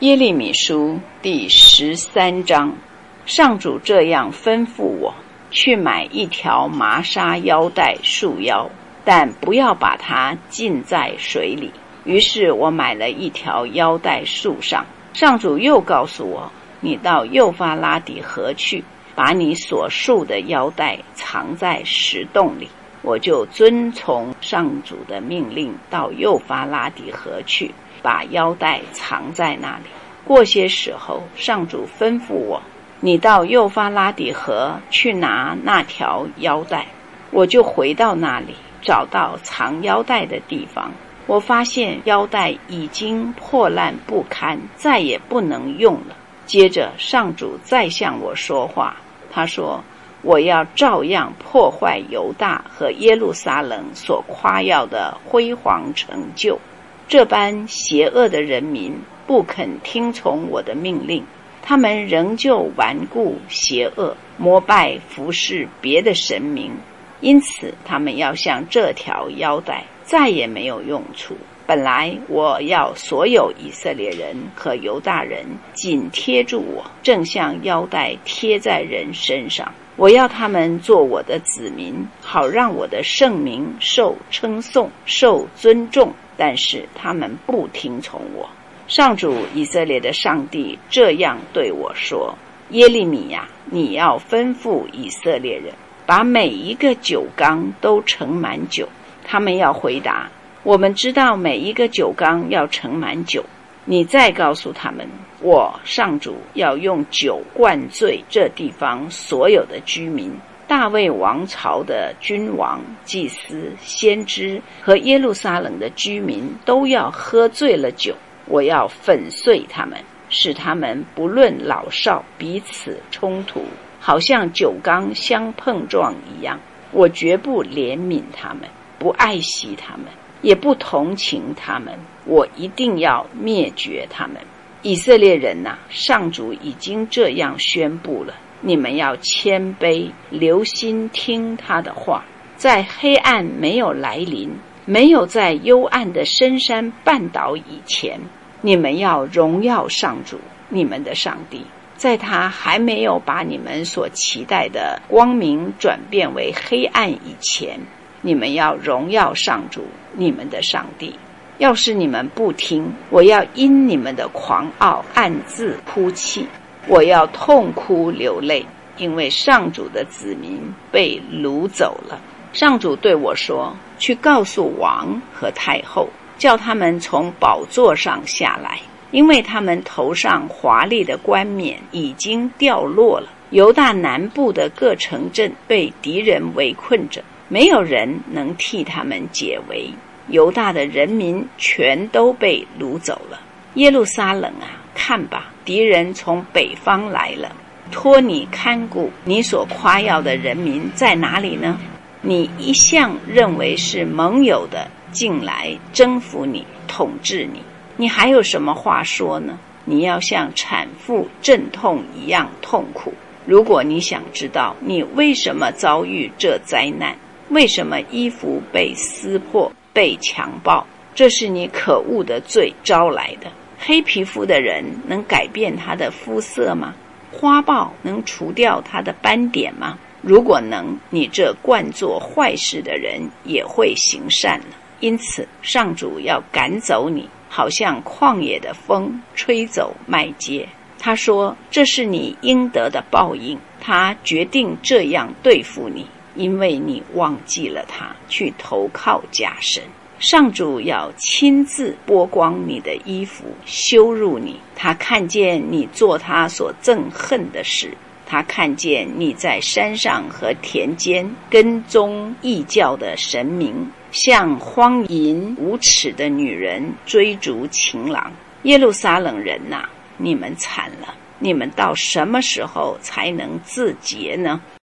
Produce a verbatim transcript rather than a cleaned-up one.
耶利米书第十三章，上主这样吩咐我，去买一条麻纱腰带束腰，但不要把它浸在水里。于是我买了一条腰带束上。上主又告诉我，你到幼发拉底河去，把你所束的腰带藏在石洞里。我就遵从上主的命令，到幼发拉底河去，把腰带藏在那里。过些时候，上主吩咐我，你到幼发拉底河去拿那条腰带。我就回到那里，找到藏腰带的地方。我发现腰带已经破烂不堪，再也不能用了。接着上主再向我说话，他说，我要照样破坏犹大和耶路撒冷所夸耀的辉煌成就。这般邪恶的人民不肯听从我的命令，他们仍旧顽固邪恶，膜拜服侍别的神明，因此他们要像这条腰带，再也没有用处。本来我要所有以色列人和犹大人紧贴住我，正像腰带贴在人身上。我要他们做我的子民，好让我的圣名受称颂，受尊重。但是他们不听从我。上主以色列的上帝这样对我说，耶利米呀，你要吩咐以色列人，把每一个酒缸都盛满酒。他们要回答，我们知道每一个酒缸要盛满酒。你再告诉他们，我上主要用酒灌醉这地方所有的居民，大卫王朝的君王、祭司、先知和耶路撒冷的居民都要喝醉了酒。我要粉碎他们，使他们不论老少彼此冲突，好像酒缸相碰撞一样。我绝不怜悯他们，不爱惜他们，也不同情他们，我一定要灭绝他们。以色列人啊，上主已经这样宣布了，你们要谦卑，留心听他的话。在黑暗没有来临，没有在幽暗的深山半岛以前，你们要荣耀上主，你们的上帝。在他还没有把你们所期待的光明转变为黑暗以前，你们要荣耀上主，你们的上帝。要是你们不听，我要因你们的狂傲暗自哭泣，我要痛哭流泪，因为上主的子民被掳走了。上主对我说，去告诉王和太后，叫他们从宝座上下来，因为他们头上华丽的冠冕已经掉落了。犹大南部的各城镇被敌人围困着，没有人能替他们解围。犹大的人民全都被掳走了。耶路撒冷啊，看吧，敌人从北方来了。托你看顾你所夸耀的人民在哪里呢？你一向认为是盟友的，进来征服你，统治你，你还有什么话说呢？你要像产妇阵痛一样痛苦。如果你想知道你为什么遭遇这灾难，为什么衣服被撕破，被强暴，这是你可恶的罪招来的。黑皮肤的人能改变他的肤色吗？花豹能除掉他的斑点吗？如果能，你这惯做坏事的人也会行善了。因此上主要赶走你，好像旷野的风吹走麦秸。他说，这是你应得的报应，他决定这样对付你，因为你忘记了他，去投靠假神。上主要亲自剥光你的衣服，羞辱你。他看见你做他所憎恨的事，他看见你在山上和田间跟踪异教的神明，像荒淫无耻的女人追逐情郎。耶路撒冷人啊，你们惨了！你们到什么时候才能自洁呢？